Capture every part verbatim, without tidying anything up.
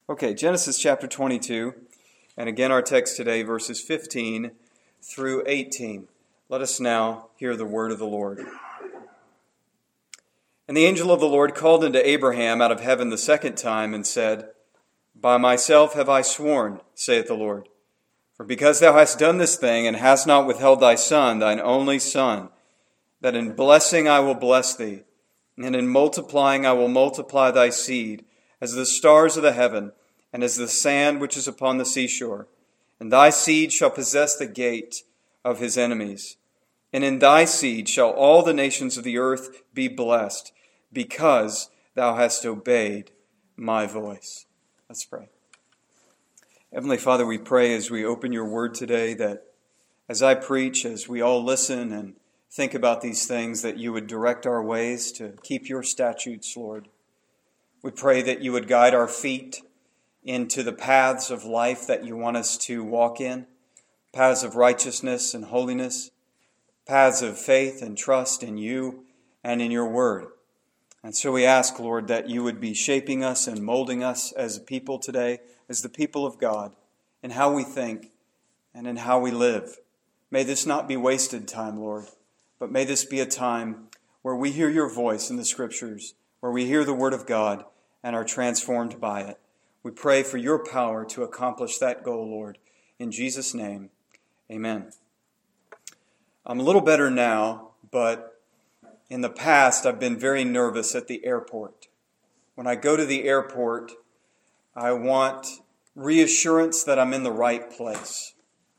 Okay, Genesis chapter twenty-two, and again our text today, verses fifteen through eighteen. Let us now hear the word of the Lord. And the angel of the Lord called unto Abraham out of heaven the second time, and said, By myself have I sworn, saith the Lord, for because thou hast done this thing, and hast not withheld thy son, thine only son, that in blessing I will bless thee, and in multiplying I will multiply thy seed, as the stars of the heaven, and as the sand which is upon the seashore. And thy seed shall possess the gate of his enemies. And in thy seed shall all the nations of the earth be blessed, because thou hast obeyed my voice. Let's pray. Heavenly Father, we pray as we open your word today that as I preach, as we all listen and think about these things, that you would direct our ways to keep your statutes, Lord. We pray that you would guide our feet into the paths of life that you want us to walk in, paths of righteousness and holiness, paths of faith and trust in you and in your word. And so we ask, Lord, that you would be shaping us and molding us as a people today, as the people of God, in how we think and in how we live. May this not be wasted time, Lord, but may this be a time where we hear your voice in the Scriptures, where we hear the Word of God and are transformed by it. We pray for your power to accomplish that goal, Lord. In Jesus' name, amen. I'm a little better now, but in the past I've been very nervous at the airport. When I go to the airport, I want reassurance that I'm in the right place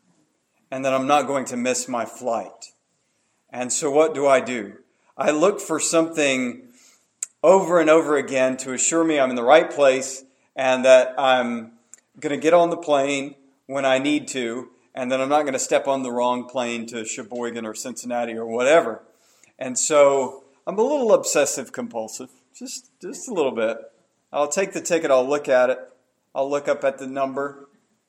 and that I'm not going to miss my flight. And so what do I do? I look for something over and over again to assure me I'm in the right place and that I'm going to get on the plane when I need to, and that I'm not going to step on the wrong plane to Sheboygan or Cincinnati or whatever. And so I'm a little obsessive compulsive, just, just a little bit. I'll take the ticket, I'll look at it, I'll look up at the number.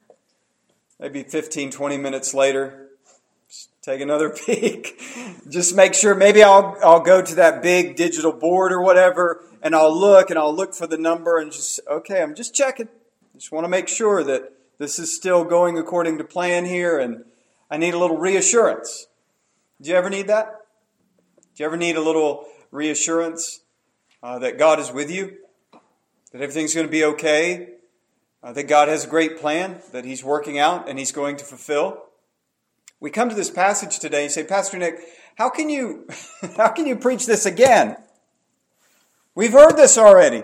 Maybe fifteen, twenty minutes later, just take another peek. Just make sure, maybe I'll I'll go to that big digital board or whatever, and I'll look and I'll look for the number and just, okay, I'm just checking. Just want to make sure that this is still going according to plan here, and I need a little reassurance. Do you ever need that? Do you ever need a little reassurance uh, that God is with you? That everything's going to be okay? Uh, that God has a great plan that He's working out and He's going to fulfill? We come to this passage today and say, Pastor Nick, how can you, how can you preach this again? We've heard this already.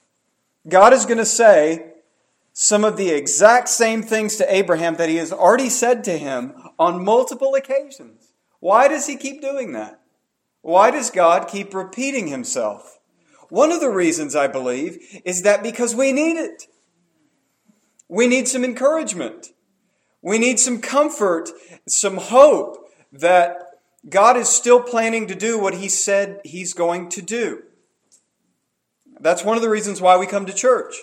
God is going to say some of the exact same things to Abraham that He has already said to him on multiple occasions. Why does He keep doing that? Why does God keep repeating Himself? One of the reasons, I believe, is that because we need it. We need some encouragement. We need some comfort, some hope that God is still planning to do what He said He's going to do. That's one of the reasons why we come to church.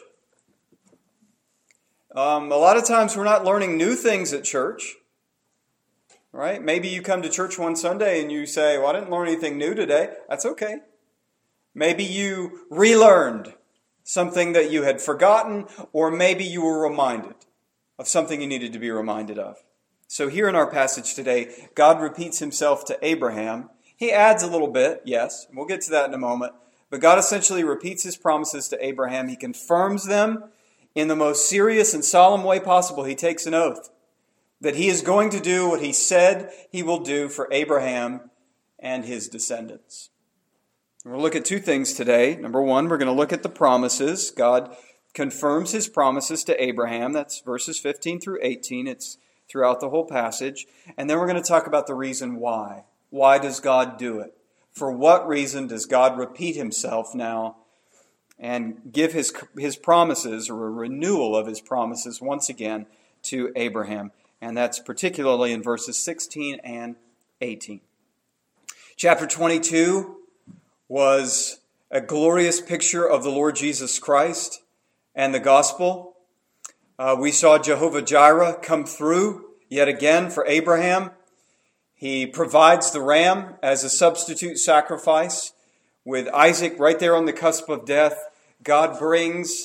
Um, a lot of times we're not learning new things at church. Right? Maybe you come to church one Sunday and you say, well, I didn't learn anything new today. That's okay. Maybe you relearned something that you had forgotten, or maybe you were reminded of something you needed to be reminded of. So here in our passage today, God repeats Himself to Abraham. He adds a little bit, yes, and we'll get to that in a moment. But God essentially repeats His promises to Abraham. He confirms them in the most serious and solemn way possible. He takes an oath that He is going to do what He said He will do for Abraham and his descendants. We'll look at two things today. Number one, we're going to look at the promises. God confirms His promises to Abraham. That's verses fifteen through eighteen. It's throughout the whole passage. And then we're going to talk about the reason why. Why does God do it? For what reason does God repeat Himself now and give His, his promises, or a renewal of His promises once again to Abraham? And that's particularly in verses sixteen and eighteen. Chapter twenty-two was a glorious picture of the Lord Jesus Christ and the gospel. Uh, we saw Jehovah Jireh come through yet again for Abraham. He provides the ram as a substitute sacrifice. With Isaac right there on the cusp of death, God brings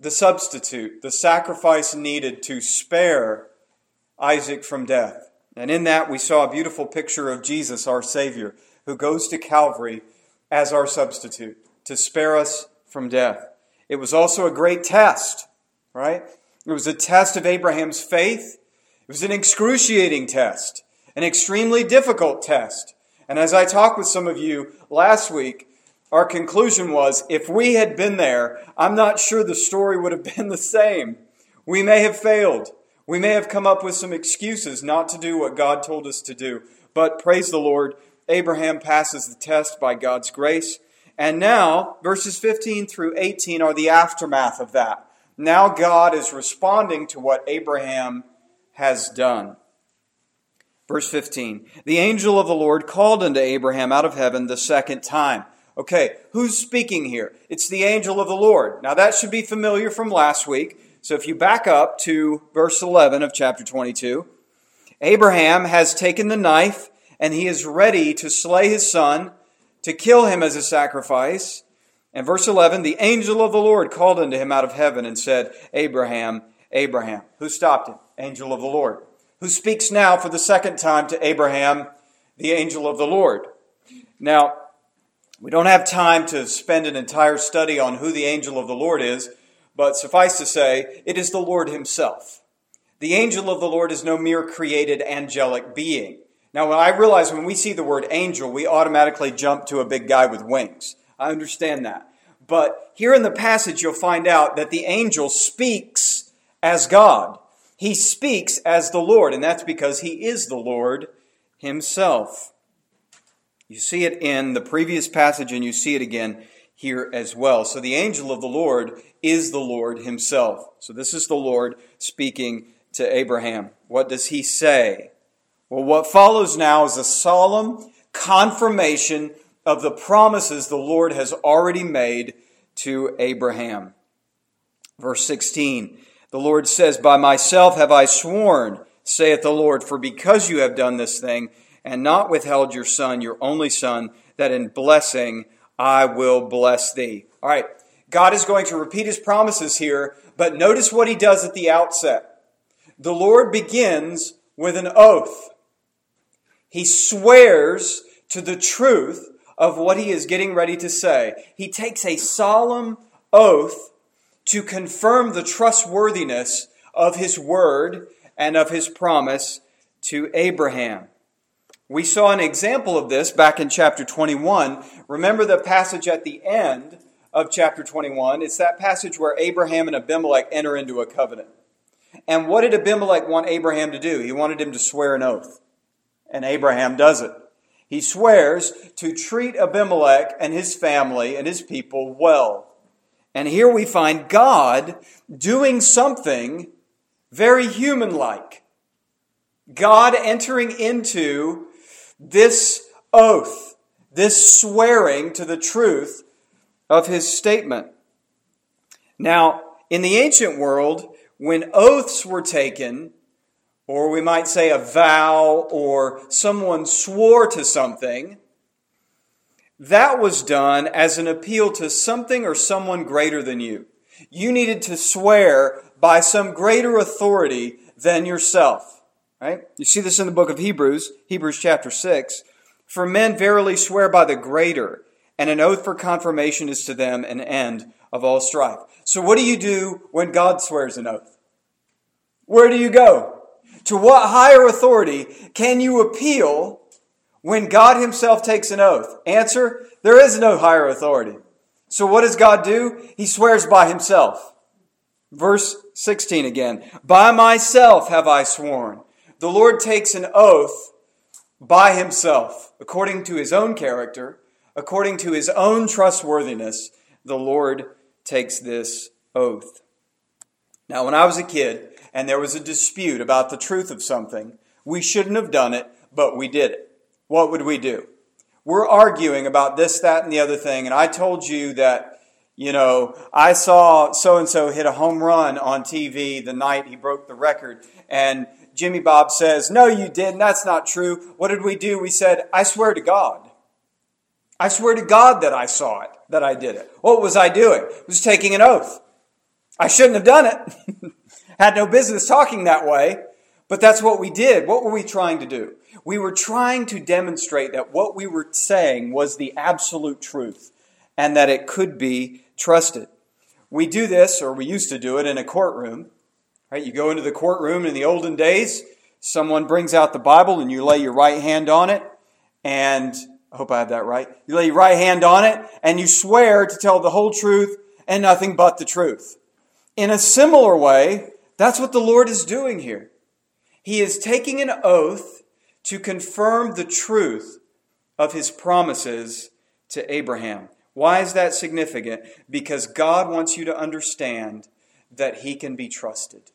the substitute, the sacrifice needed to spare Isaac from death. And in that we saw a beautiful picture of Jesus, our Savior, who goes to Calvary as our substitute to spare us from death. It was also a great test, right? It was a test of Abraham's faith. It was an excruciating test, an extremely difficult test. And as I talked with some of you last week, our conclusion was, if we had been there, I'm not sure the story would have been the same. We may have failed. We may have come up with some excuses not to do what God told us to do. But praise the Lord, Abraham passes the test by God's grace. And now, verses fifteen through eighteen are the aftermath of that. Now God is responding to what Abraham has done. Verse fifteen, the angel of the Lord called unto Abraham out of heaven the second time. Okay, who's speaking here? It's the angel of the Lord. Now that should be familiar from last week. So if you back up to verse eleven of chapter twenty-two, Abraham has taken the knife and he is ready to slay his son, to kill him as a sacrifice. And verse eleven, the angel of the Lord called unto him out of heaven and said, Abraham, Abraham. Who stopped him? Angel of the Lord. Who speaks now for the second time to Abraham? The angel of the Lord. Now, we don't have time to spend an entire study on who the angel of the Lord is, but suffice to say, it is the Lord himself. The angel of the Lord is no mere created angelic being. Now, when I realize when we see the word angel, we automatically jump to a big guy with wings. I understand that. But here in the passage, you'll find out that the angel speaks as God. He speaks as the Lord, and that's because he is the Lord himself. You see it in the previous passage, and you see it again here as well. So the angel of the Lord is the Lord himself. So this is the Lord speaking to Abraham. What does he say? Well, what follows now is a solemn confirmation of the promises the Lord has already made to Abraham. Verse sixteen, the Lord says, by myself have I sworn, saith the Lord, for because you have done this thing, and not withheld your son, your only son, that in blessing I will bless thee. All right, God is going to repeat his promises here, but notice what he does at the outset. The Lord begins with an oath. He swears to the truth of what he is getting ready to say. He takes a solemn oath to confirm the trustworthiness of his word and of his promise to Abraham. We saw an example of this back in chapter twenty-one. Remember the passage at the end of chapter twenty-one? It's that passage where Abraham and Abimelech enter into a covenant. And what did Abimelech want Abraham to do? He wanted him to swear an oath. And Abraham does it. He swears to treat Abimelech and his family and his people well. And here we find God doing something very human-like. God entering into this oath, this swearing to the truth of his statement. Now, in the ancient world, when oaths were taken, or we might say a vow, or someone swore to something, that was done as an appeal to something or someone greater than you. You needed to swear by some greater authority than yourself. Right? You see this in the book of Hebrews, Hebrews chapter six. For men verily swear by the greater, and an oath for confirmation is to them an end of all strife. So what do you do when God swears an oath? Where do you go? To what higher authority can you appeal when God himself takes an oath? Answer, there is no higher authority. So what does God do? He swears by himself. Verse sixteen again. By myself have I sworn. The Lord takes an oath by himself, according to his own character, according to his own trustworthiness. The Lord takes this oath. Now, when I was a kid, and there was a dispute about the truth of something, we shouldn't have done it, but we did it. What would we do? We're arguing about this, that, and the other thing, and I told you that, you know, I saw so-and-so hit a home run on T V the night he broke the record, and Jimmy Bob says, no, you didn't, that's not true. What did we do? We said, I swear to God. I swear to God that I saw it, that I did it. What was I doing? I was taking an oath. I shouldn't have done it. Had no business talking that way. But that's what we did. What were we trying to do? We were trying to demonstrate that what we were saying was the absolute truth and that it could be trusted. We do this, or we used to do it, in a courtroom. Right? You go into the courtroom in the olden days, someone brings out the Bible and you lay your right hand on it, and I hope I have that right. You lay your right hand on it and you swear to tell the whole truth and nothing but the truth. In a similar way, that's what the Lord is doing here. He is taking an oath to confirm the truth of his promises to Abraham. Why is that significant? Because God wants you to understand that he can be trusted.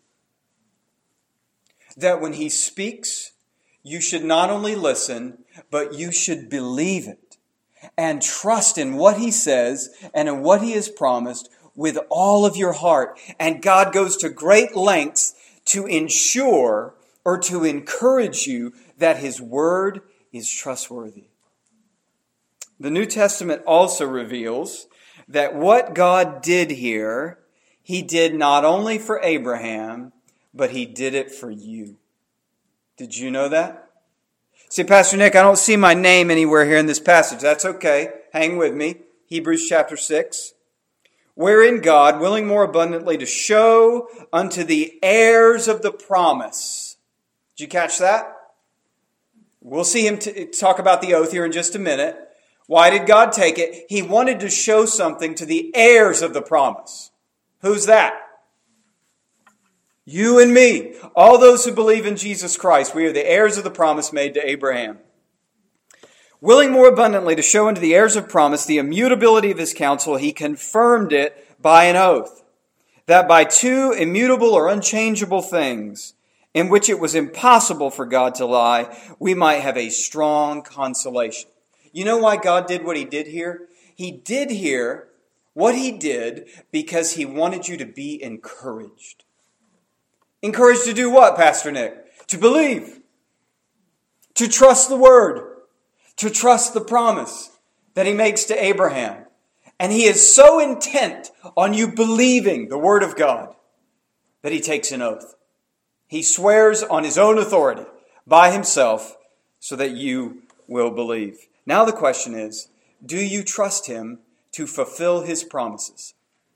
That when he speaks, you should not only listen, but you should believe it and trust in what he says and in what he has promised with all of your heart. And God goes to great lengths to ensure or to encourage you that his word is trustworthy. The New Testament also reveals that what God did here, he did not only for Abraham, but he did it for you. Did you know that? See, Pastor Nick, I don't see my name anywhere here in this passage. That's okay. Hang with me. Hebrews chapter six. Wherein God, willing more abundantly to show unto the heirs of the promise. Did you catch that? We'll see him t- talk about the oath here in just a minute. Why did God take it? He wanted to show something to the heirs of the promise. Who's that? You and me. All those who believe in Jesus Christ. We are the heirs of the promise made to Abraham. Willing more abundantly to show unto the heirs of promise the immutability of his counsel, he confirmed it by an oath, that by two immutable or unchangeable things, in which it was impossible for God to lie, we might have a strong consolation. You know why God did what he did here? He did here what he did because he wanted you to be encouraged. Encouraged to do what, Pastor Nick? To believe. To trust the word. To trust the promise that he makes to Abraham. And he is so intent on you believing the word of God that he takes an oath. He swears on his own authority by himself so that you will believe. Now the question is, do you trust him to fulfill his promises?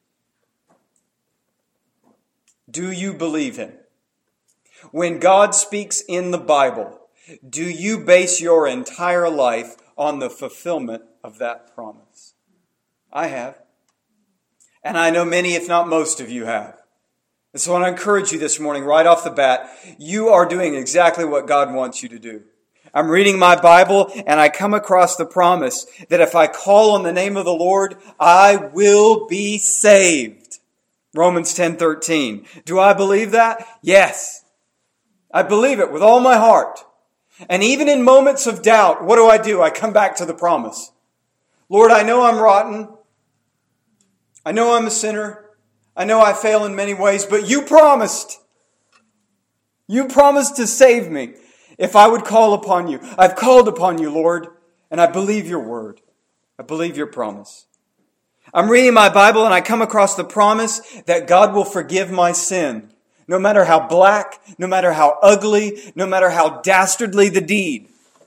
Do you believe him? When God speaks in the Bible, do you base your entire life on the fulfillment of that promise? I have. And I know many, if not most of you have. And so I want to encourage you this morning, right off the bat, you are doing exactly what God wants you to do. I'm reading my Bible and I come across the promise that if I call on the name of the Lord, I will be saved. Romans ten thirteen. Do I believe that? Yes. I believe it with all my heart. And even in moments of doubt, what do I do? I come back to the promise. Lord, I know I'm rotten. I know I'm a sinner. I know I fail in many ways, but you promised. You promised to save me if I would call upon you. I've called upon you, Lord, and I believe your word. I believe your promise. I'm reading my Bible and I come across the promise that God will forgive my sin, no matter how black, no matter how ugly, no matter how dastardly the deed.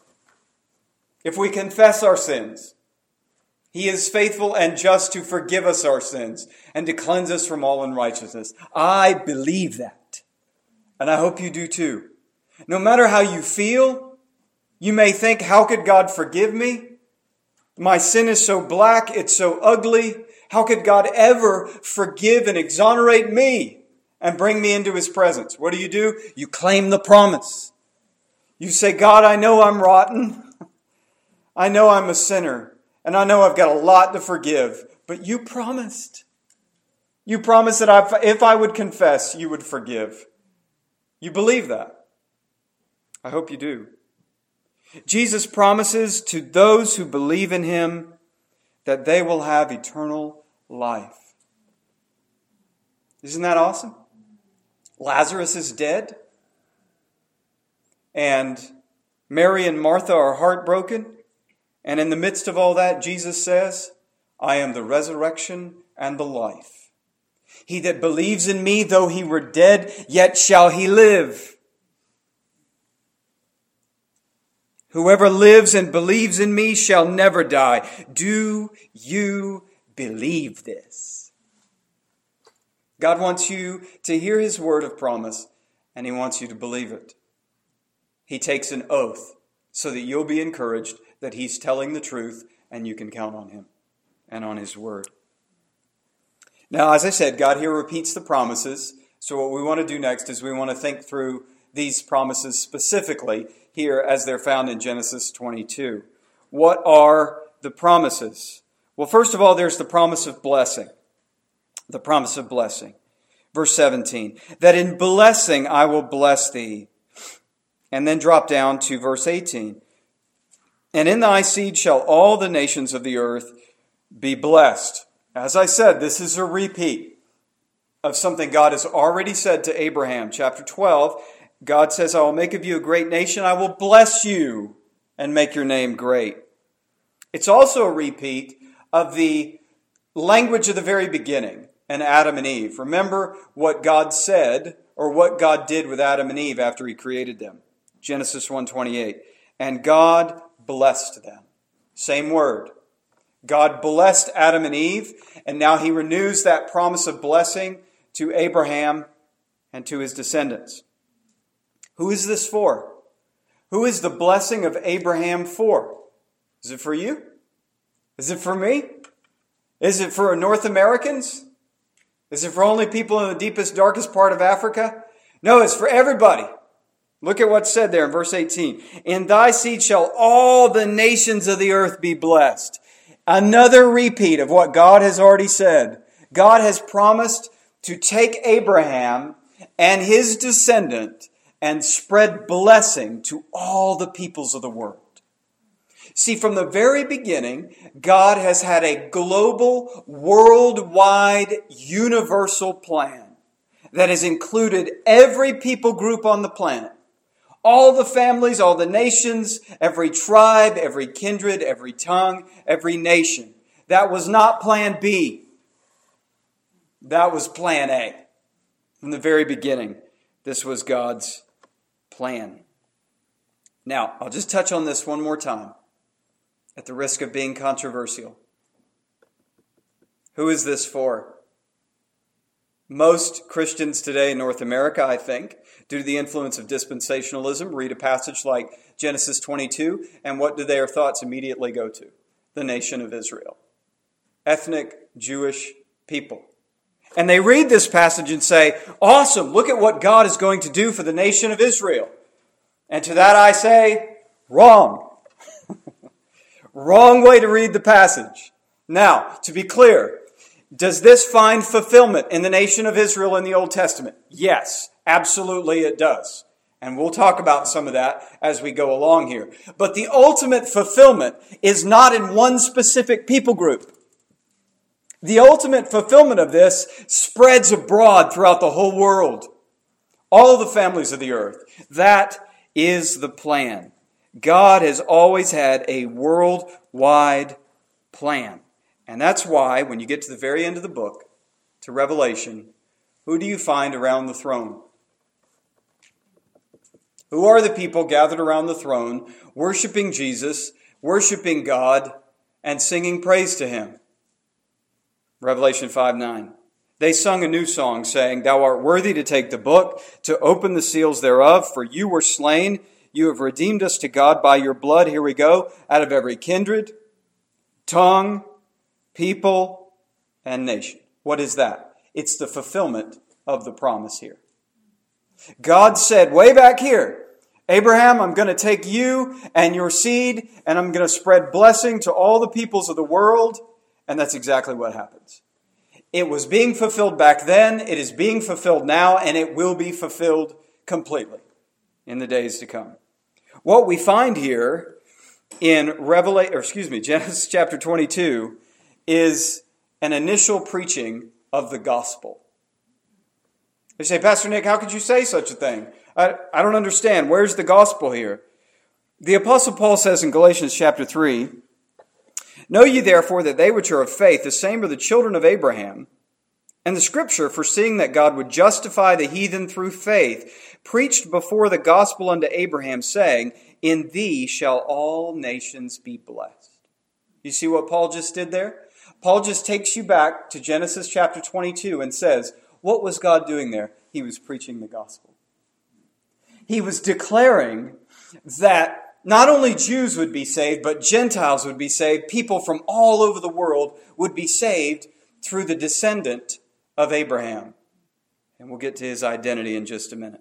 If we confess our sins, he is faithful and just to forgive us our sins and to cleanse us from all unrighteousness. I believe that. And I hope you do too. No matter how you feel, you may think, how could God forgive me? My sin is so black, it's so ugly. How could God ever forgive and exonerate me and bring me into his presence? What do you do? You claim the promise. You say, God, I know I'm rotten. I know I'm a sinner. And I know I've got a lot to forgive, but you promised. You promised that if I would confess, you would forgive. You believe that. I hope you do. Jesus promises to those who believe in him that they will have eternal life. Isn't that awesome? Lazarus is dead. And Mary and Martha are heartbroken. And in the midst of all that, Jesus says, I am the resurrection and the life. He that believes in me, though he were dead, yet shall he live. Whoever lives and believes in me shall never die. Do you believe this? God wants you to hear his word of promise, and he wants you to believe it. He takes an oath so that you'll be encouraged that he's telling the truth and you can count on him and on his word. Now, as I said, God here repeats the promises. So what we want to do next is we want to think through these promises specifically here as they're found in Genesis twenty-two. What are the promises? Well, first of all, there's the promise of blessing. The promise of blessing. Verse seventeen, that in blessing I will bless thee. And then drop down to verse eighteen. And in thy seed shall all the nations of the earth be blessed. As I said, this is a repeat of something God has already said to Abraham. Chapter twelve, God says, I will make of you a great nation. I will bless you and make your name great. It's also a repeat of the language of the very beginning and Adam and Eve. Remember what God said or what God did with Adam and Eve after he created them. Genesis one twenty-eight. And God blessed them. Same word. God blessed Adam and Eve, and now he renews that promise of blessing to Abraham and to his descendants. Who is this for? Who is the blessing of Abraham for? Is it for you? Is it for me? Is it for North Americans? Is it for only people in the deepest, darkest part of Africa? No, it's for everybody. Look at what's said there in verse eighteen. In thy seed shall all the nations of the earth be blessed. Another repeat of what God has already said. God has promised to take Abraham and his descendant and spread blessing to all the peoples of the world. See, from the very beginning, God has had a global, worldwide, universal plan that has included every people group on the planet. All the families, all the nations, every tribe, every kindred, every tongue, every nation. That was not plan B. That was plan A. From the very beginning, this was God's plan. Now, I'll just touch on this one more time at the risk of being controversial. Who is this for? Most Christians today in North America, I think, due to the influence of dispensationalism, read a passage like Genesis twenty-two, and what do their thoughts immediately go to? The nation of Israel. Ethnic Jewish people. And they read this passage and say, awesome, look at what God is going to do for the nation of Israel. And to that I say, wrong. Wrong way to read the passage. Now, to be clear, does this find fulfillment in the nation of Israel in the Old Testament? Yes, absolutely it does. And we'll talk about some of that as we go along here. But the ultimate fulfillment is not in one specific people group. The ultimate fulfillment of this spreads abroad throughout the whole world. All the families of the earth. That is the plan. God has always had a worldwide plan. And that's why, when you get to the very end of the book, to Revelation, who do you find around the throne? Who are the people gathered around the throne, worshiping Jesus, worshiping God, and singing praise to Him? Revelation five nine. They sung a new song, saying, Thou art worthy to take the book, to open the seals thereof, for you were slain. You have redeemed us to God by your blood, here we go, out of every kindred, tongue, people, and nation. What is that? It's the fulfillment of the promise here. God said way back here, Abraham, I'm going to take you and your seed, and I'm going to spread blessing to all the peoples of the world. And that's exactly what happens. It was being fulfilled back then, it is being fulfilled now, and it will be fulfilled completely in the days to come. What we find here in Revelation, or excuse me, Genesis chapter twenty-two, is an initial preaching of the gospel. They say, Pastor Nick, how could you say such a thing? I, I don't understand. Where's the gospel here? The Apostle Paul says in Galatians chapter three, Know ye therefore that they which are of faith, the same are the children of Abraham. And the Scripture, foreseeing that God would justify the heathen through faith, preached before the gospel unto Abraham, saying, In thee shall all nations be blessed. You see what Paul just did there? Paul just takes you back to Genesis chapter twenty-two and says, what was God doing there? He was preaching the gospel. He was declaring that not only Jews would be saved, but Gentiles would be saved. People from all over the world would be saved through the descendant of Abraham. And we'll get to his identity in just a minute.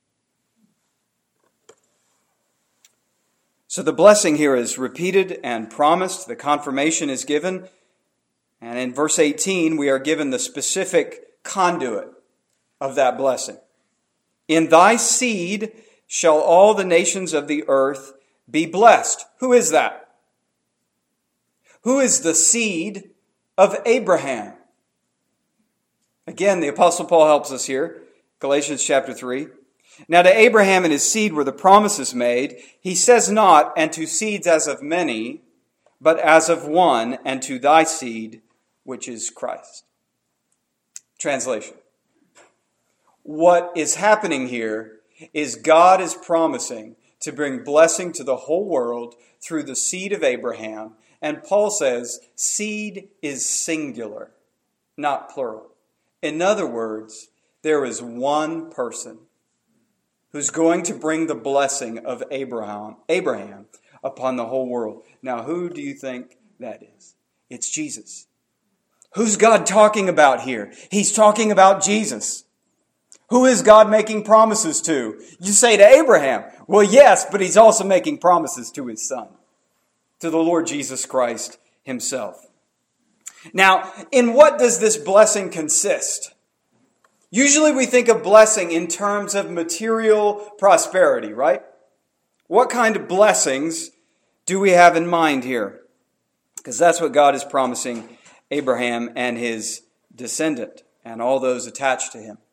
So the blessing here is repeated and promised. The confirmation is given. And in verse eighteen, we are given the specific conduit of that blessing. In thy seed shall all the nations of the earth be blessed. Who is that? Who is the seed of Abraham? Again, the Apostle Paul helps us here. Galatians chapter three. Now to Abraham and his seed were the promises made. He says not, and to seeds as of many, but as of one, and to thy seed, which is Christ. Translation. What is happening here is God is promising to bring blessing to the whole world through the seed of Abraham. And Paul says seed is singular, not plural. In other words, there is one person who's going to bring the blessing of Abraham, Abraham upon the whole world. Now, who do you think that is? It's Jesus. Who's God talking about here? He's talking about Jesus. Who is God making promises to? You say to Abraham. Well, yes, but he's also making promises to his son, to the Lord Jesus Christ himself. Now, in what does this blessing consist? Usually we think of blessing in terms of material prosperity, right? What kind of blessings do we have in mind here? Because that's what God is promising Abraham and his descendant and all those attached to him.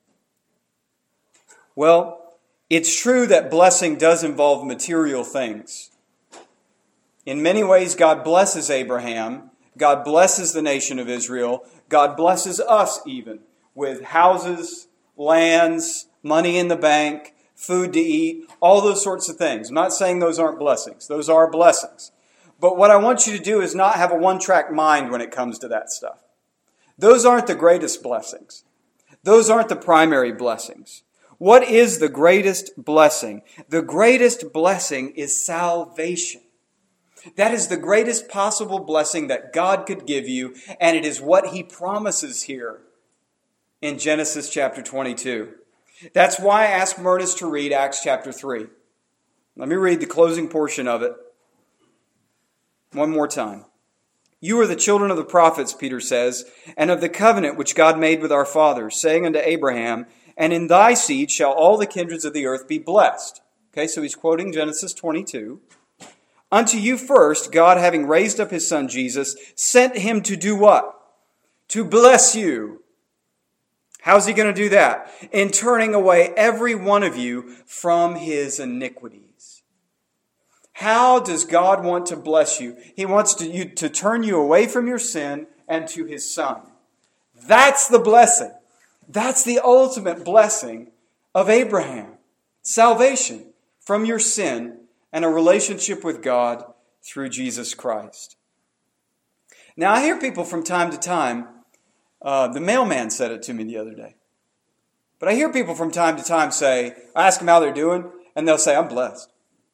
Well, it's true that blessing does involve material things. In many ways, God blesses Abraham. God blesses the nation of Israel. God blesses us even with houses, lands, money in the bank, food to eat, all those sorts of things. I'm not saying those aren't blessings. Those are blessings. But what I want you to do is not have a one-track mind when it comes to that stuff. Those aren't the greatest blessings. Those aren't the primary blessings. What is the greatest blessing? The greatest blessing is salvation. That is the greatest possible blessing that God could give you, and it is what he promises here in Genesis chapter twenty-two. That's why I asked Myrtis to read Acts chapter three. Let me read the closing portion of it one more time. You are the children of the prophets, Peter says, and of the covenant which God made with our fathers, saying unto Abraham, and in thy seed shall all the kindreds of the earth be blessed. Okay, so he's quoting Genesis twenty-two. Unto you first, God, having raised up his son Jesus, sent him to do what? To bless you. How's he going to do that? In turning away every one of you from his iniquities. How does God want to bless you? He wants to, you, to turn you away from your sin and to his son. That's the blessing. That's the ultimate blessing of Abraham. Salvation from your sin and a relationship with God through Jesus Christ. Now, I hear people from time to time, uh, the mailman said it to me the other day, but I hear people from time to time say, I ask them how they're doing, and they'll say, I'm blessed.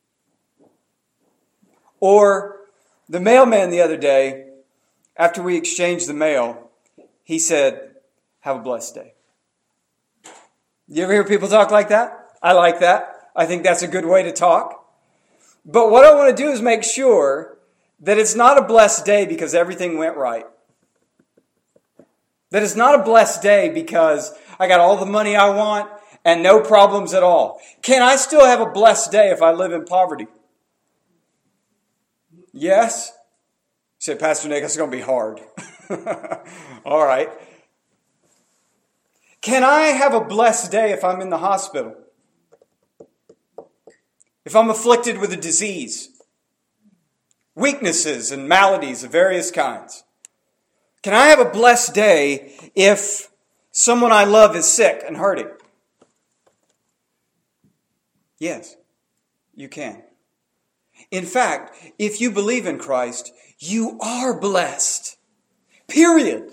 Or the mailman the other day, after we exchanged the mail, he said, have a blessed day. You ever hear people talk like that? I like that. I think that's a good way to talk. But what I want to do is make sure that it's not a blessed day because everything went right. That it's not a blessed day because I got all the money I want and no problems at all. Can I still have a blessed day if I live in poverty? Yes? You say, Pastor Nick, it's going to be hard. All right. Can I have a blessed day if I'm in the hospital? If I'm afflicted with a disease, weaknesses and maladies of various kinds? Can I have a blessed day if someone I love is sick and hurting? Yes, you can. In fact, if you believe in Christ, you are blessed. Period.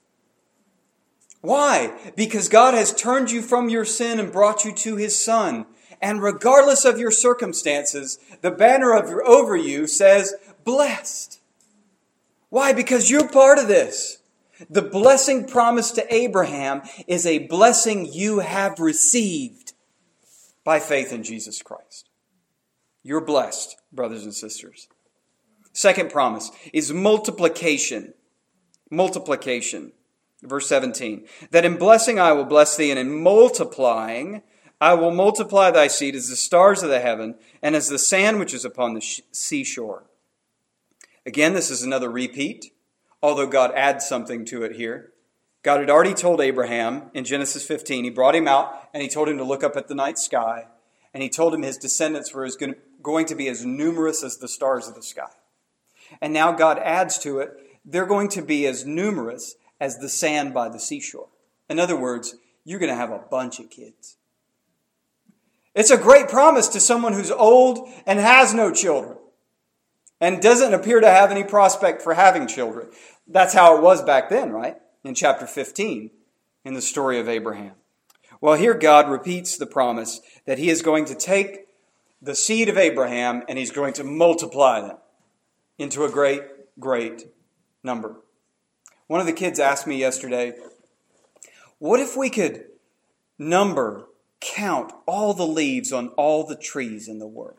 Why? Because God has turned you from your sin and brought you to His Son. And regardless of your circumstances, the banner of, over you says, blessed. Why? Because you're part of this. The blessing promised to Abraham is a blessing you have received by faith in Jesus Christ. You're blessed, brothers and sisters. Second promise is multiplication. Multiplication. Verse seventeen. That in blessing I will bless thee, and in multiplying I will multiply thy seed as the stars of the heaven, and as the sand which is upon the seashore. Again, this is another repeat, although God adds something to it here. God had already told Abraham in Genesis fifteen, He brought him out and He told him to look up at the night sky. And He told him his descendants were as good, going to be as numerous as the stars of the sky. And now God adds to it, they're going to be as numerous as the sand by the seashore. In other words, you're going to have a bunch of kids. It's a great promise to someone who's old and has no children and doesn't appear to have any prospect for having children. That's how it was back then, right? In chapter fifteen, in the story of Abraham. Well, here God repeats the promise that He is going to take the seed of Abraham and He's going to multiply them into a great, great number. One of the kids asked me yesterday, what if we could number, count all the leaves on all the trees in the world?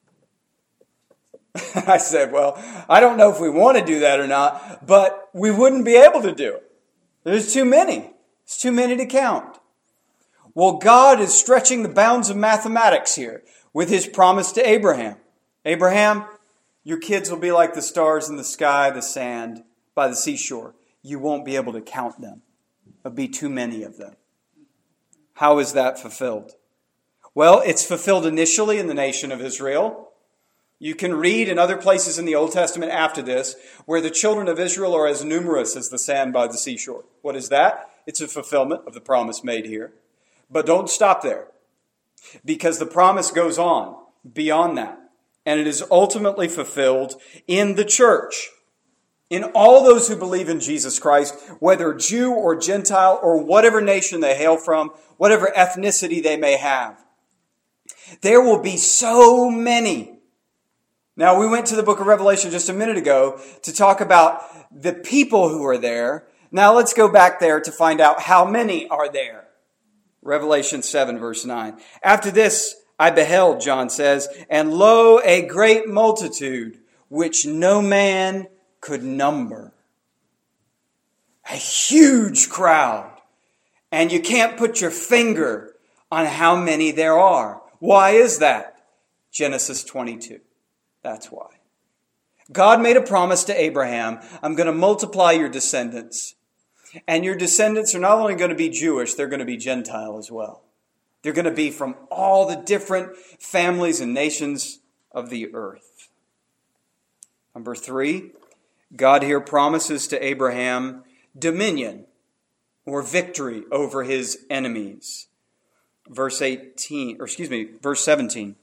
I said, well, I don't know if we want to do that or not, but we wouldn't be able to do it. There's too many. It's too many to count. Well, God is stretching the bounds of mathematics here with His promise to Abraham. Abraham, your kids will be like the stars in the sky, the sand by the seashore. You won't be able to count them. There'll be too many of them. How is that fulfilled? Well, it's fulfilled initially in the nation of Israel. You can read in other places in the Old Testament after this where the children of Israel are as numerous as the sand by the seashore. What is that? It's a fulfillment of the promise made here. But don't stop there, because the promise goes on beyond that. And it is ultimately fulfilled in the church. In all those who believe in Jesus Christ, whether Jew or Gentile or whatever nation they hail from, whatever ethnicity they may have. There will be so many. Now, we went to the book of Revelation just a minute ago to talk about the people who are there. Now let's go back there to find out how many are there. Revelation seven, verse nine. After this I beheld, John says, and lo, a great multitude, which no man could number. A huge crowd. And you can't put your finger on how many there are. Why is that? Genesis twenty-two. That's why. God made a promise to Abraham, I'm going to multiply your descendants. And your descendants are not only going to be Jewish, they're going to be Gentile as well. They're going to be from all the different families and nations of the earth. Number three, God here promises to Abraham dominion or victory over his enemies. Verse eighteen, or excuse me, verse seventeen.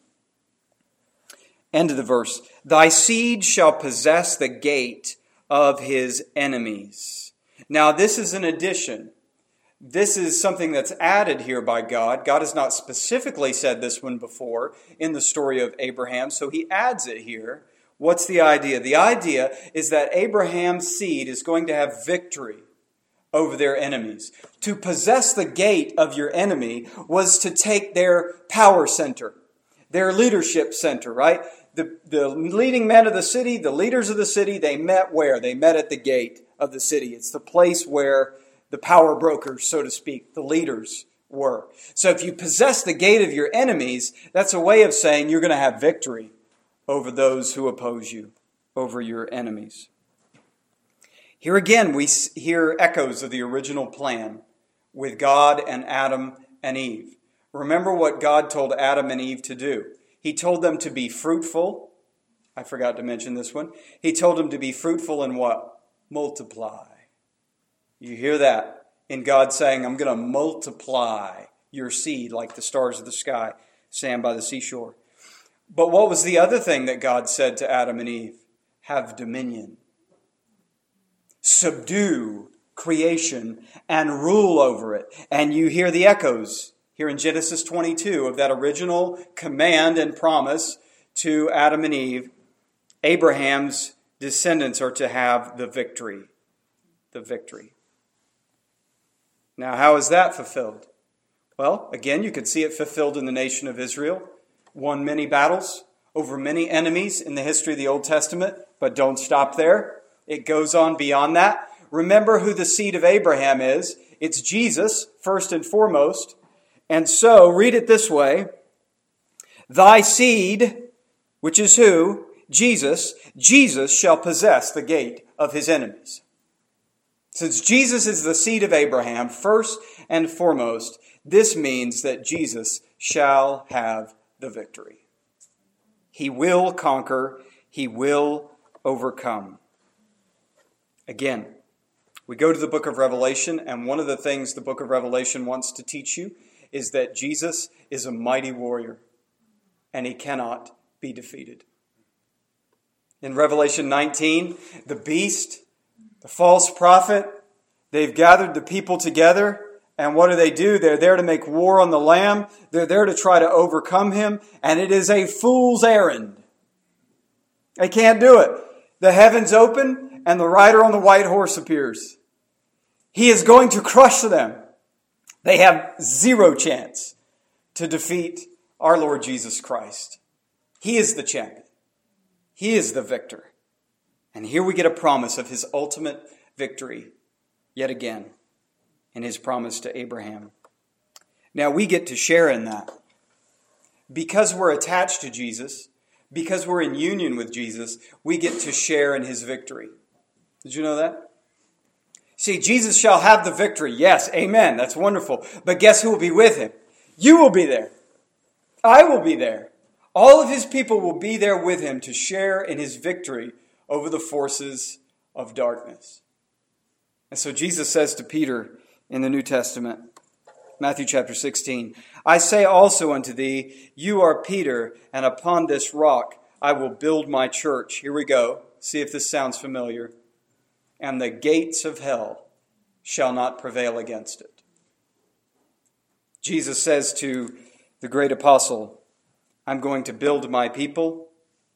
End of the verse. Thy seed shall possess the gate of his enemies. Now, this is an addition. This is something that's added here by God. God has not specifically said this one before in the story of Abraham, so He adds it here. What's the idea? The idea is that Abraham's seed is going to have victory over their enemies. To possess the gate of your enemy was to take their power center, their leadership center, right? The, the leading men of the city, the leaders of the city, they met where? They met at the gate of the city. It's the place where the power brokers, so to speak, the leaders were. So if you possess the gate of your enemies, that's a way of saying you're going to have victory over those who oppose you, over your enemies. Here again, we hear echoes of the original plan with God and Adam and Eve. Remember what God told Adam and Eve to do. He told them to be fruitful. I forgot to mention this one. He told them to be fruitful and what? Multiply. You hear that? in God saying, I'm going to multiply your seed like the stars of the sky, sand by the seashore. But what was the other thing that God said to Adam and Eve? Have dominion. Subdue creation and rule over it. And you hear the echoes here in Genesis twenty-two of that original command and promise to Adam and Eve. Abraham's descendants are to have the victory. The victory. Now, how is that fulfilled? Well, again, you could see it fulfilled in the nation of Israel. Won many battles over many enemies in the history of the Old Testament, but don't stop there. It goes on beyond that. Remember who the seed of Abraham is. It's Jesus, first and foremost. And so, read it this way. Thy seed, which is who? Jesus. Jesus shall possess the gate of his enemies. Since Jesus is the seed of Abraham, first and foremost, this means that Jesus shall have the victory. He will conquer. He will overcome. Again, we go to the book of Revelation, and one of the things the book of Revelation wants to teach you is that Jesus is a mighty warrior, and he cannot be defeated. In Revelation nineteen, the beast, the false prophet, they've gathered the people together, and what do they do? They're there to make war on the Lamb. They're there to try to overcome him, and it is a fool's errand. They can't do it. The heavens open, and the rider on the white horse appears. He is going to crush them. They have zero chance to defeat our Lord Jesus Christ. He is the champion. He is the victor. And here we get a promise of his ultimate victory yet again in his promise to Abraham. Now we get to share in that. Because we're attached to Jesus, because we're in union with Jesus, we get to share in his victory. Did you know that? See, Jesus shall have the victory. Yes, amen. That's wonderful. But guess who will be with him? You will be there. I will be there. All of his people will be there with him to share in his victory over the forces of darkness. And so Jesus says to Peter in the New Testament, Matthew chapter sixteen, I say also unto thee, you are Peter, and upon this rock I will build my church. Here we go. See if this sounds familiar. And the gates of hell shall not prevail against it. Jesus says to the great apostle, I'm going to build my people,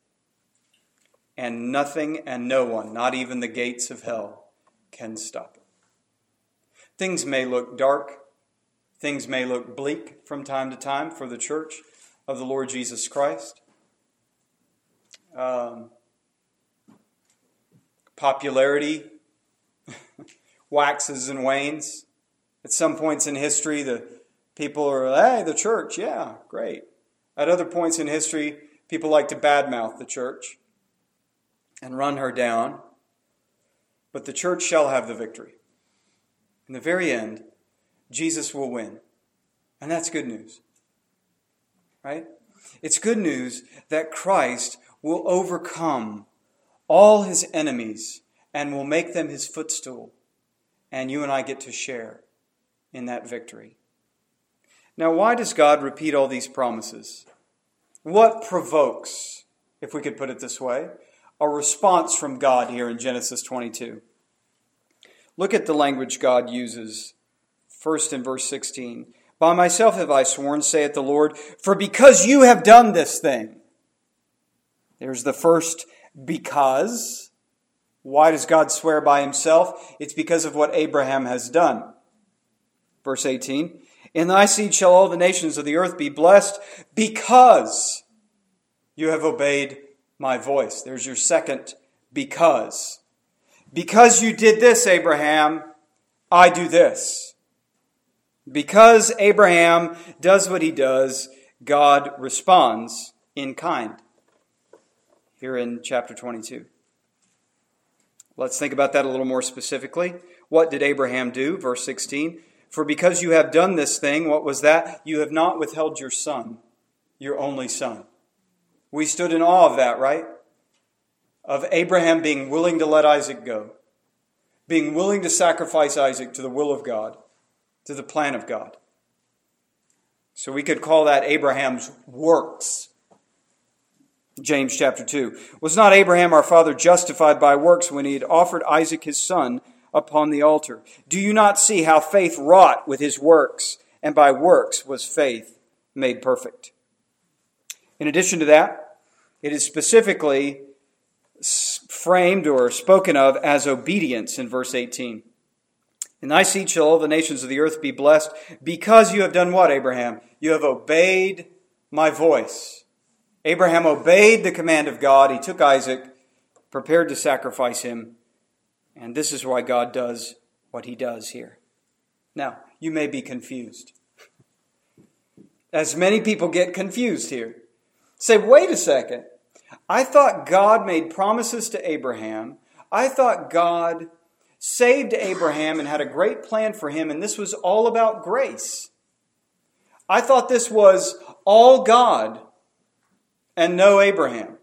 and nothing and no one, not even the gates of hell, can stop it. Things may look dark. Things may look bleak from time to time for the church of the Lord Jesus Christ. Um, popularity waxes and wanes. At some points in history, the people are, hey, the church, yeah, great. At other points in history, people like to badmouth the church and run her down. But the church shall have the victory. In the very end, Jesus will win. And that's good news. Right? It's good news that Christ will overcome all his enemies and will make them his footstool. And you and I get to share in that victory. Now, why does God repeat all these promises? What provokes, if we could put it this way, a response from God here in Genesis twenty-two? Look at the language God uses. First in verse sixteen. By myself have I sworn, saith the Lord, for because you have done this thing. There's the first because. Why does God swear by himself? It's because of what Abraham has done. Verse eighteen. In thy seed shall all the nations of the earth be blessed, because you have obeyed my voice. There's your second because. Because you did this, Abraham, I do this. Because Abraham does what he does, God responds in kind. Here in chapter twenty-two. Let's think about that a little more specifically. What did Abraham do? Verse sixteen. For because you have done this thing, what was that? You have not withheld your son, your only son. We stood in awe of that, right? Of Abraham being willing to let Isaac go. Being willing to sacrifice Isaac to the will of God. to the plan of God. So we could call that Abraham's works. James chapter two. Was not Abraham our father justified by works when he had offered Isaac his son upon the altar? Do you not see how faith wrought with his works, and by works was faith made perfect? In addition to that, it is specifically framed or spoken of as obedience in verse eighteen. In thy seed shall all the nations of the earth be blessed, because you have done what, Abraham? You have obeyed my voice. Abraham obeyed the command of God. He took Isaac, prepared to sacrifice him, and this is why God does what he does here. Now, you may be confused. As many people get confused here. Say, wait a second. I thought God made promises to Abraham. I thought God saved Abraham and had a great plan for him, and this was all about grace. I thought this was all God and no Abraham.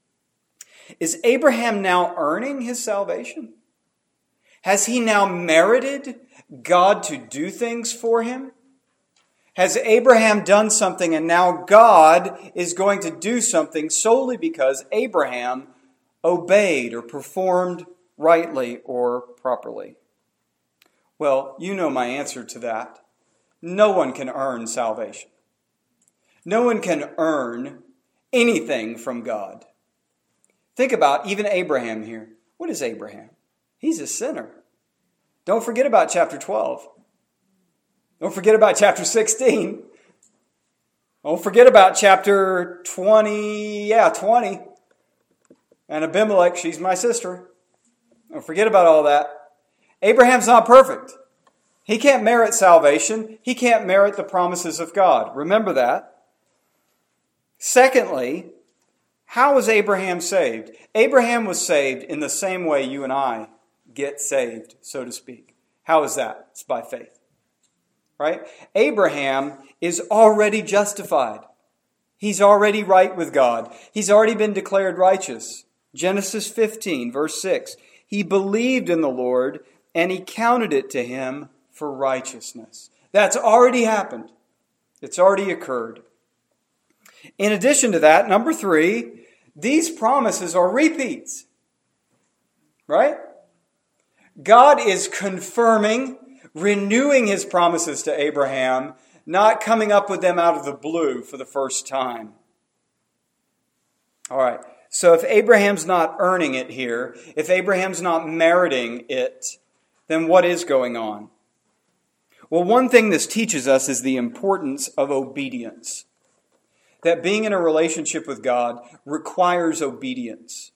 Is Abraham now earning his salvation? Has he now merited God to do things for him? Has Abraham done something and now God is going to do something solely because Abraham obeyed or performed rightly or properly? Well, you know my answer to that. No one can earn salvation. No one can earn anything from God. Think about even Abraham here. What is Abraham? He's a sinner. Don't forget about chapter twelve. Don't forget about chapter sixteen. Don't forget about chapter twenty. Yeah, twenty. And Abimelech, she's my sister. Don't forget about all that. Abraham's not perfect. He can't merit salvation. He can't merit the promises of God. Remember that. Secondly, how was Abraham saved? Abraham was saved in the same way you and I get saved, so to speak. How is that? It's by faith. Right? Abraham is already justified. He's already right with God. He's already been declared righteous. Genesis fifteen, verse six. He believed in the Lord, and he counted it to him for righteousness. That's already happened. It's already occurred. In addition to that, number three, these promises are repeats. Right? God is confirming, renewing his promises to Abraham, not coming up with them out of the blue for the first time. All right. So if Abraham's not earning it here, if Abraham's not meriting it, then what is going on? Well, one thing this teaches us is the importance of obedience. That being in a relationship with God requires obedience.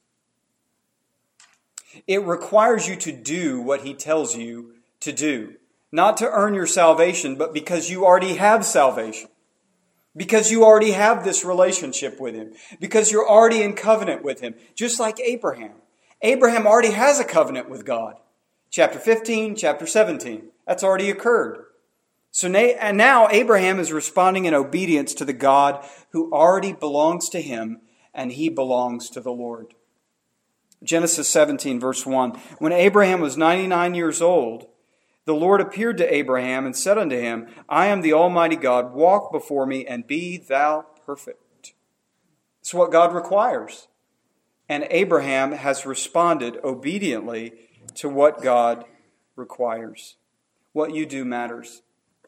It requires you to do what he tells you to do. Not to earn your salvation, but because you already have salvation. Because you already have this relationship with him. Because you're already in covenant with him. Just like Abraham. Abraham already has a covenant with God. Chapter fifteen, chapter seventeen. That's already occurred. So now Abraham is responding in obedience to the God who already belongs to him, and he belongs to the Lord. Genesis seventeen, verse one. When Abraham was ninety-nine years old, the Lord appeared to Abraham and said unto him, I am the Almighty God, walk before me and be thou perfect. It's what God requires. And Abraham has responded obediently to what God requires. What you do matters.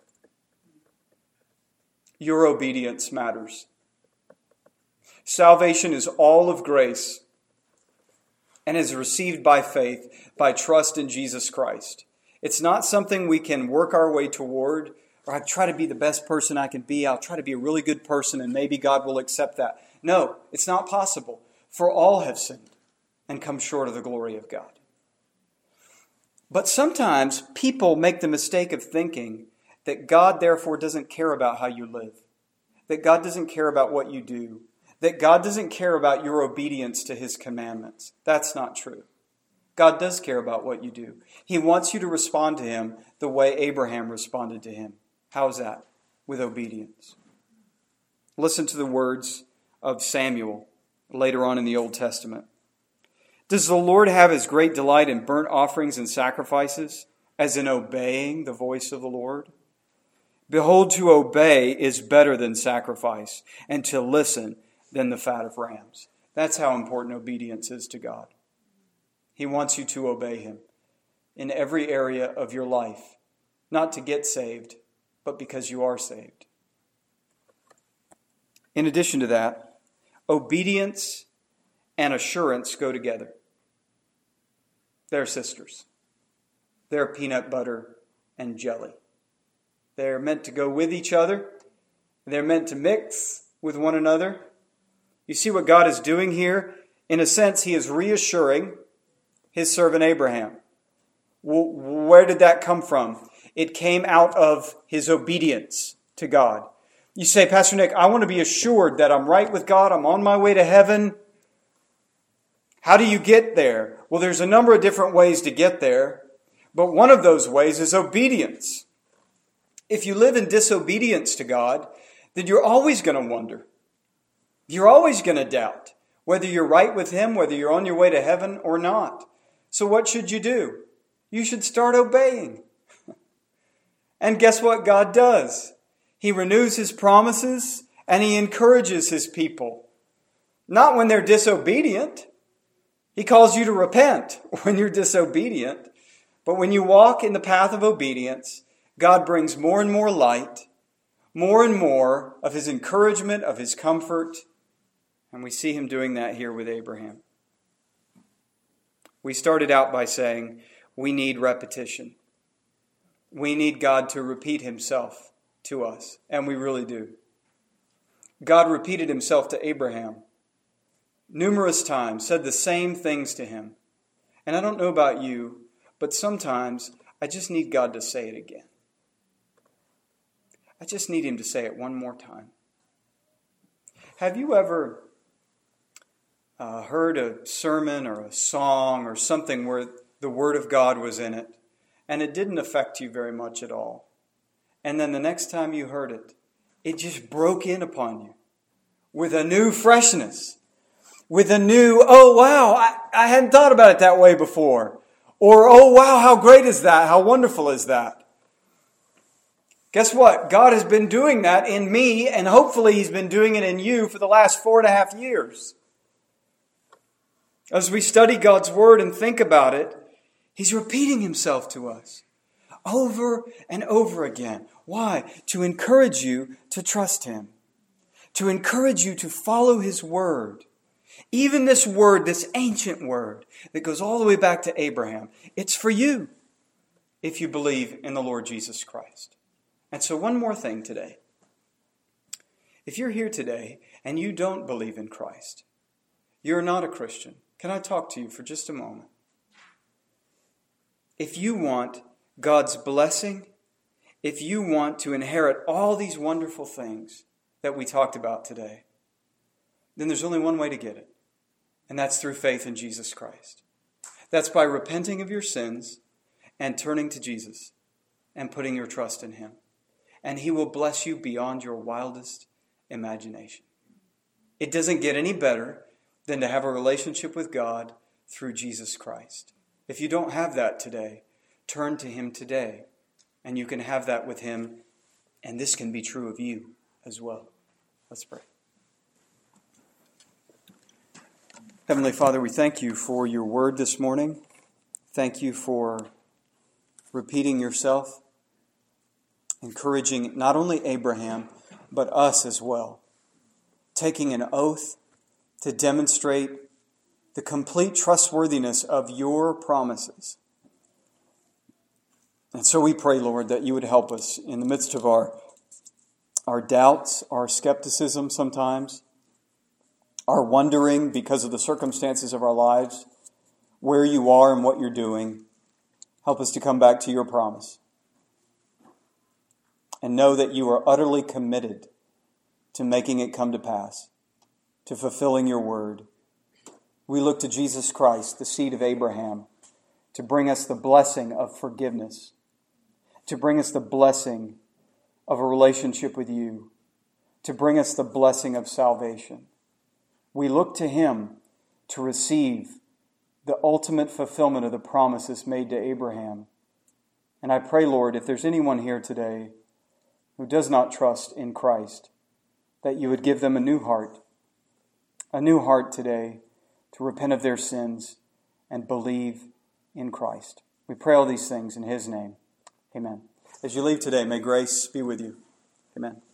Your obedience matters. Salvation is all of grace and is received by faith, by trust in Jesus Christ. It's not something we can work our way toward, or I try to be the best person I can be. I'll try to be a really good person and maybe God will accept that. No, it's not possible. For all have sinned and come short of the glory of God. But sometimes people make the mistake of thinking that God therefore doesn't care about how you live. That God doesn't care about what you do. That God doesn't care about your obedience to his commandments. That's not true. God does care about what you do. He wants you to respond to him the way Abraham responded to him. How's that? With obedience. Listen to the words of Samuel later on in the Old Testament. Does the Lord have his great delight in burnt offerings and sacrifices, as in obeying the voice of the Lord? Behold, to obey is better than sacrifice, and to listen than the fat of rams. That's how important obedience is to God. He wants you to obey him in every area of your life, not to get saved, but because you are saved. In addition to that, obedience and assurance go together. They're sisters. They're peanut butter and jelly. They're meant to go with each other. They're meant to mix with one another. You see what God is doing here? In a sense, he is reassuring his servant Abraham. Well, where did that come from? It came out of his obedience to God. You say, Pastor Nick, I want to be assured that I'm right with God. I'm on my way to heaven. How do you get there? Well, there's a number of different ways to get there. But one of those ways is obedience. If you live in disobedience to God, then you're always going to wonder. You're always going to doubt whether you're right with him, whether you're on your way to heaven or not. So what should you do? You should start obeying. And guess what God does? He renews his promises and he encourages his people. Not when they're disobedient. He calls you to repent when you're disobedient. But when you walk in the path of obedience, God brings more and more light, more and more of his encouragement, of his comfort. And we see him doing that here with Abraham. We started out by saying we need repetition. We need God to repeat himself to us. And we really do. God repeated himself to Abraham numerous times, said the same things to him. And I don't know about you, but sometimes I just need God to say it again. I just need him to say it one more time. Have you ever uh, heard a sermon or a song or something where the Word of God was in it and it didn't affect you very much at all? And then the next time you heard it, it just broke in upon you with a new freshness, with a new, oh wow, I, I hadn't thought about it that way before. Or, oh wow, how great is that? How wonderful is that? Guess what? God has been doing that in me, and hopefully he's been doing it in you for the last four and a half years. As we study God's Word and think about it, he's repeating himself to us over and over again. Why? To encourage you to trust him. To encourage you to follow his Word. Even this word, this ancient word that goes all the way back to Abraham, it's for you if you believe in the Lord Jesus Christ. And so one more thing today. If you're here today and you don't believe in Christ, you're not a Christian. Can I talk to you for just a moment? If you want God's blessing, if you want to inherit all these wonderful things that we talked about today, then there's only one way to get it. And that's through faith in Jesus Christ. That's by repenting of your sins and turning to Jesus and putting your trust in him. And he will bless you beyond your wildest imagination. It doesn't get any better than to have a relationship with God through Jesus Christ. If you don't have that today, turn to him today. And you can have that with him. And this can be true of you as well. Let's pray. Heavenly Father, we thank you for your word this morning. Thank you for repeating yourself, encouraging not only Abraham, but us as well. Taking an oath to demonstrate the complete trustworthiness of your promises. And so we pray, Lord, that you would help us in the midst of our, our doubts, our skepticism sometimes, our wondering because of the circumstances of our lives, where you are and what you're doing. Help us to come back to your promise. And know that you are utterly committed to making it come to pass, to fulfilling your word. We look to Jesus Christ, the seed of Abraham, to bring us the blessing of forgiveness, to bring us the blessing of a relationship with you, to bring us the blessing of salvation. We look to him to receive the ultimate fulfillment of the promises made to Abraham. And I pray, Lord, if there's anyone here today who does not trust in Christ, that you would give them a new heart, a new heart today to repent of their sins and believe in Christ. We pray all these things in his name. Amen. As you leave today, may grace be with you. Amen.